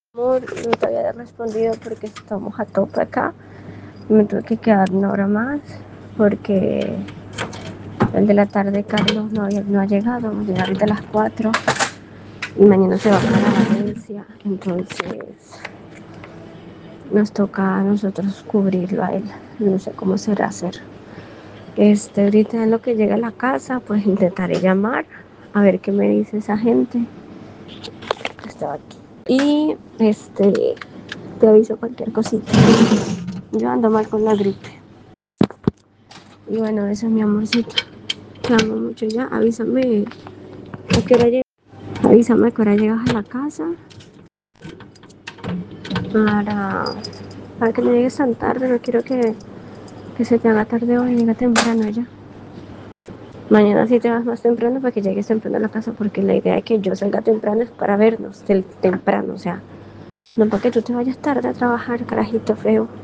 Amor, no te había respondido porque estamos a tope acá. Me tuve que quedar una hora más porque el de la tarde Carlos no ha llegado. Vamos a llegar ahorita a las 4 y mañana se va para Valencia. Entonces nos toca a nosotros cubrirlo a él. No sé cómo será hacer. Ahorita en lo que llega a la casa, pues intentaré llamar a ver qué me dice esa gente. Estaba aquí. Y te aviso cualquier cosita. Yo ando mal con la gripe. Y bueno, eso es mi amorcito. Te amo mucho ya. Avísame a qué hora llegas. Avísame a qué hora llegas a la casa para, para que no llegues tan tarde. No quiero que se te haga tarde hoy. Llega temprano ya. Mañana sí te vas más temprano para que llegues temprano a la casa porque la idea de que yo salga temprano es para vernos temprano. O sea, no para que tú te vayas tarde a trabajar, carajito feo.